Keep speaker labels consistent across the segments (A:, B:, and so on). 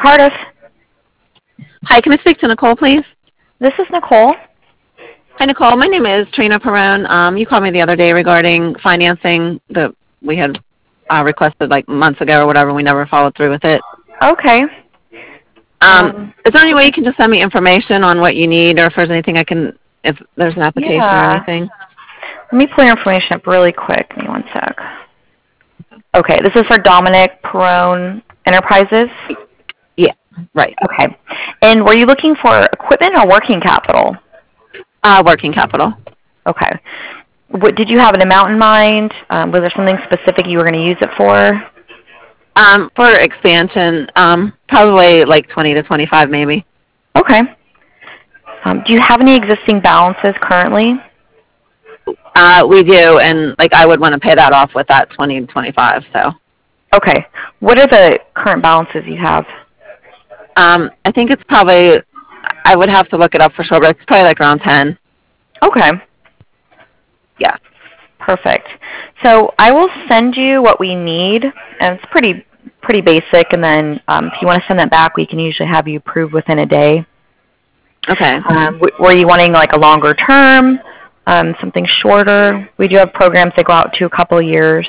A: Cardiff.
B: Hi, can I speak to Nicole, please?
A: This is Nicole.
B: Hi, Nicole. My name is Trina Perone. You called me the other day regarding financing that we had requested like months ago or whatever. We never followed through with it.
A: Okay.
B: Is there any way you can just send me information on what you need, or if there's anything I can, if there's an application or anything?
A: Let me pull your information up really quick. Give me one sec. Okay, this is for Dominic Perone Enterprises?
B: Yeah, right.
A: Okay. And were you looking for equipment or working capital?
B: Working capital.
A: Okay. Did you have an amount in mind? Was there something specific you were going to use it for?
B: For expansion, probably like 20 to 25 maybe.
A: Okay. Do you have any existing balances currently?
B: We do, and like I would want to pay that off with that 20 to 25, so.
A: Okay. What are the current balances you have?
B: I think it's probably, I would have to look it up for sure, but it's probably like around 10.
A: Okay.
B: Yeah.
A: Perfect. So I will send you what we need, and it's pretty basic, and then if you want to send that back, we can usually have you approved within a day.
B: Okay.
A: Were you wanting like a longer term, something shorter? We do have programs that go out to a couple of years.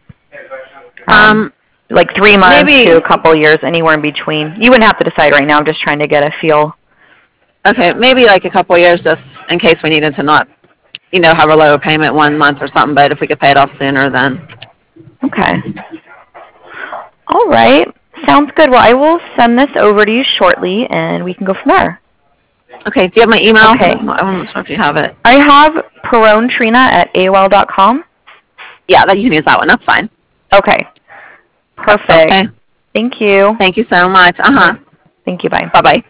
A: Like 3 months
B: maybe,
A: to a couple of years, anywhere in between. You wouldn't have to decide right now. I'm just trying to get a feel.
B: Okay, maybe like a couple of years just in case we needed to not, have a lower payment 1 month or something, but if we could pay it off sooner, then.
A: Okay. All right. Sounds good. Well, I will send this over to you shortly, and we can go from there.
B: Okay. Do you have my email?
A: Okay.
B: I'm not sure if you have it.
A: I have peronetrina@aol.com.
B: Yeah, you can use that one. That's fine.
A: Okay. Perfect.
B: Okay.
A: Thank you.
B: Thank you so much.
A: Thank you. Bye.
B: Bye-bye.